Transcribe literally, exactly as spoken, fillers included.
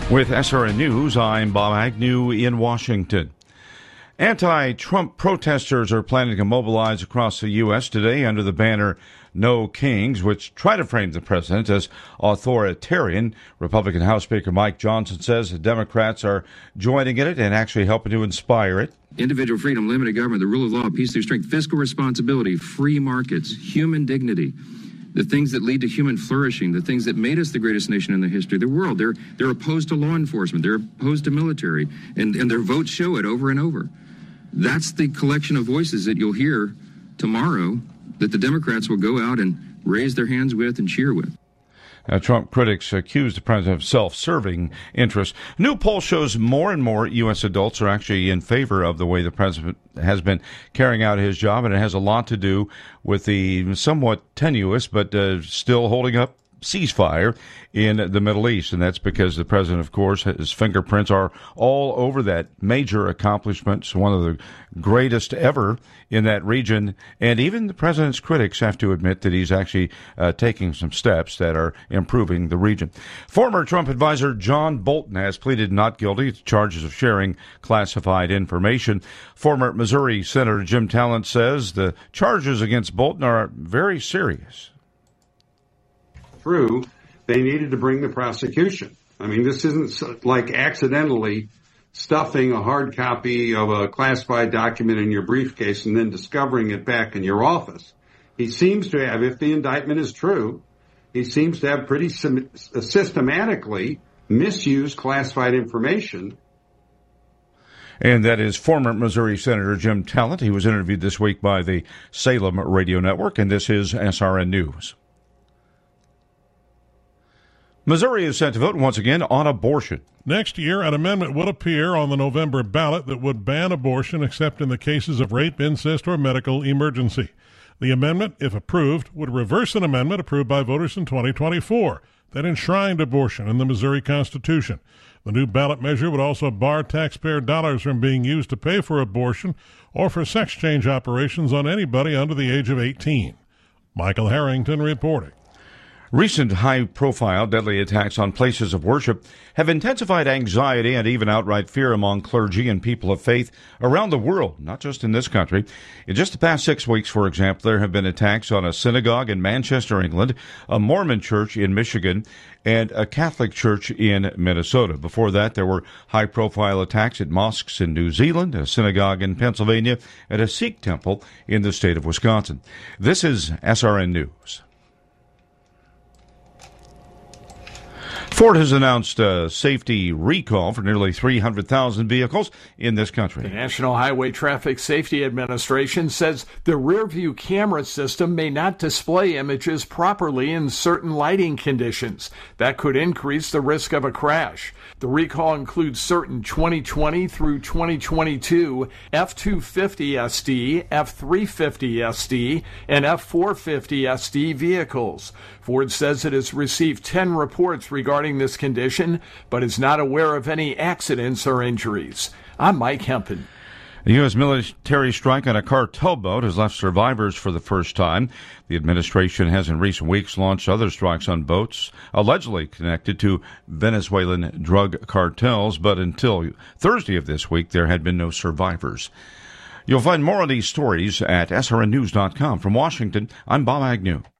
With S R N News, I'm Bob Agnew in Washington. Anti-Trump protesters are planning to mobilize across the U S today under the banner No Kings, which try to frame the president as authoritarian. Republican House Speaker Mike Johnson says the Democrats are joining in it and actually helping to inspire it. Individual freedom, limited government, the rule of law, peace through strength, fiscal responsibility, free markets, human dignity. The things that lead to human flourishing, the things that made us the greatest nation in the history of the world. They're they're opposed to law enforcement. They're opposed to military. And, and their votes show it over and over. That's the collection of voices that you'll hear tomorrow that the Democrats will go out and raise their hands with and cheer with. Now, Trump critics accuse the president of self-serving interests. New poll shows more and more U S adults are actually in favor of the way the president has been carrying out his job, and it has a lot to do with the somewhat tenuous but uh, still holding up ceasefire in the Middle East. And that's because the president, of course, his fingerprints are all over that major accomplishment. It's one of the greatest ever in that region. And even the president's critics have to admit that he's actually uh, taking some steps that are improving the region. Former Trump advisor John Bolton has pleaded not guilty to charges of sharing classified information. Former Missouri Senator Jim Talent says the charges against Bolton are very serious. Through, they needed to bring the prosecution. I mean, this isn't like accidentally stuffing a hard copy of a classified document in your briefcase and then discovering it back in your office. He seems to have, if the indictment is true, he seems to have pretty systematically misused classified information. And that is former Missouri Senator Jim Talent. He was interviewed this week by the Salem Radio Network, and this is S R N News. Missouri is set to vote once again on abortion. Next year, an amendment would appear on the November ballot that would ban abortion except in the cases of rape, incest, or medical emergency. The amendment, if approved, would reverse an amendment approved by voters in twenty twenty-four that enshrined abortion in the Missouri Constitution. The new ballot measure would also bar taxpayer dollars from being used to pay for abortion or for sex change operations on anybody under the age of eighteen. Michael Harrington reporting. Recent high-profile deadly attacks on places of worship have intensified anxiety and even outright fear among clergy and people of faith around the world, not just in this country. In just the past six weeks, for example, there have been attacks on a synagogue in Manchester, England, a Mormon church in Michigan, and a Catholic church in Minnesota. Before that, there were high-profile attacks at mosques in New Zealand, a synagogue in Pennsylvania, and a Sikh temple in the state of Wisconsin. This is S R N News. Ford has announced a safety recall for nearly three hundred thousand vehicles in this country. The National Highway Traffic Safety Administration says the rear-view camera system may not display images properly in certain lighting conditions. That could increase the risk of a crash. The recall includes certain twenty twenty through twenty twenty-two F two fifty S D, F three fifty S D, and F four fifty S D vehicles. Ford says it has received ten reports regarding this condition, but is not aware of any accidents or injuries. I'm Mike Hempen. The U S military strike on a cartel boat has left survivors for the first time. The administration has in recent weeks launched other strikes on boats allegedly connected to Venezuelan drug cartels, but until Thursday of this week, there had been no survivors. You'll find more of these stories at S R N news dot com. From Washington, I'm Bob Agnew.